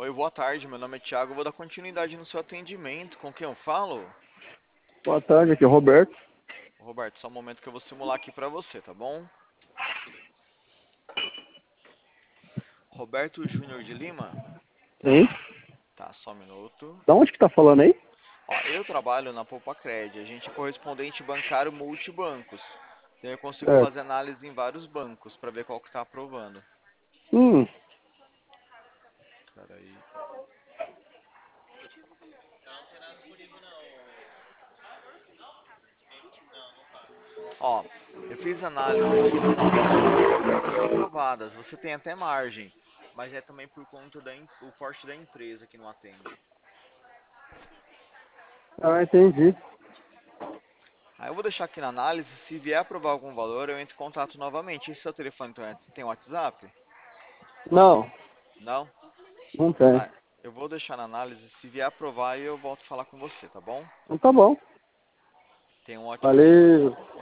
Oi, boa tarde. Meu nome é Thiago. Eu vou dar continuidade no seu atendimento. Com quem eu falo? Boa tarde, aqui é o Roberto. Roberto, só um momento que eu vou simular aqui pra você, tá bom? Roberto Júnior de Lima? Sim. Tá, só um minuto. Da onde que tá falando aí? Ó, eu trabalho na Poupacred. A gente é correspondente bancário multibancos. Então eu consigo Certo. fazer análise em vários bancos pra ver qual que tá aprovando. Hum, Peraí. Ó, eu fiz análise aqui, tem algumas contas que estão aprovadas. Você tem até margem, mas é também por conta do porte da empresa que não atende. entendi. Aí eu vou deixar aqui na análise, se vier aprovar algum valor, eu entro em contato novamente. Esse seu telefone tem WhatsApp? Não, Não? não tem. Tá, eu vou deixar na análise, se vier aprovar, eu volto a falar com você, tá bom? Então tá bom. Tenha um ótimo dia. Valeu.